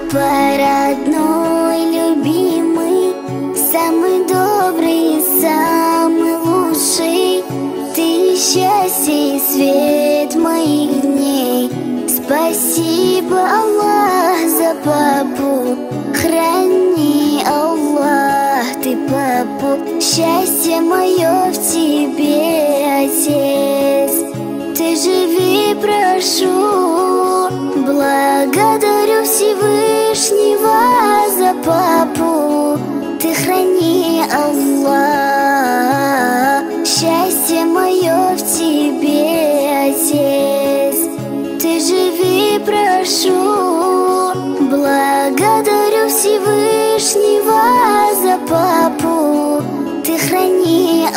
Папа родной, любимый, самый добрый, самый лучший. Ты счастье и свет моих дней. Спасибо, Аллах, за папу. Храни, Аллах, ты папу. Счастье мое в тебе, Отец. Ты живи, прошу. Благодарю Всевышнего за папу. Ты храни, Аллах. Счастье мое в тебе, Отец. Ты живи, прошу. Благодарю Всевышнего за папу. Ты храни,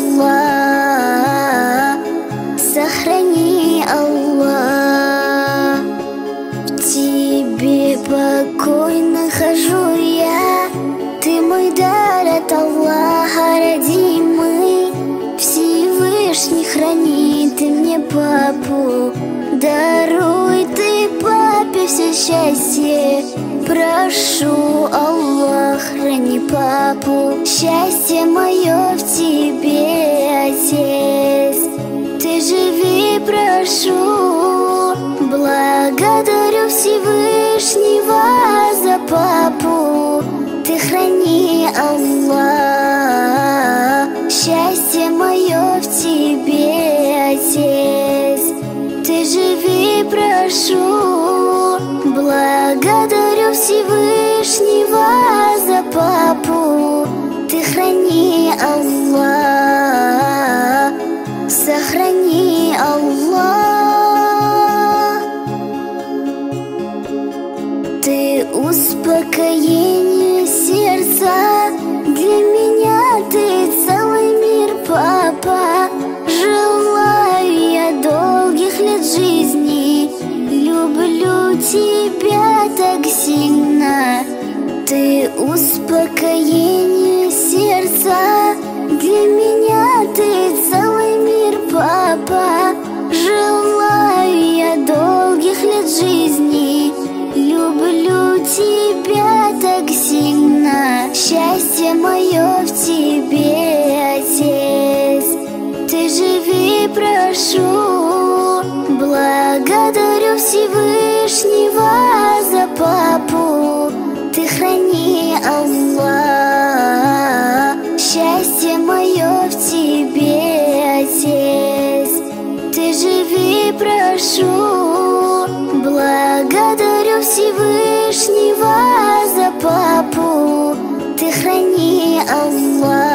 Аллах. Сохрани, Аллах. В тебе покой нахожу я. Ты мой дар от Аллаха родимый. Всевышний, храни ты мне папу. Даруй ты папе все счастье. Прошу, Аллах, храни папу. Счастье мое в тебе, Отец. Ты живи, прошу. Благодарю Всевышнего за папу. Ты храни, Аллах. Счастье мое в тебе, Отец. Ты живи, прошу. Благодарю Всевышнего за папу. Ты храни, Аллах. Сохрани, Аллах. Ты успокоение сердца. Для меня ты целый мир, папа. Желаю я долгих лет жизни. Люблю тебя так сильно. Ты успокоение сердца. Для меня ты целый мир, папа. Желаю я долгих лет жизни. Люблю тебя так сильно. Счастье мое в тебе, Отец. Ты живи, прошу. Благодарю Всевышнего за папу. Ты храни, Аллах. Счастье мое в тебе, Отец. Ты живи, прошу. Благодарю Всевышнего за папу. Ты храни, Аллах.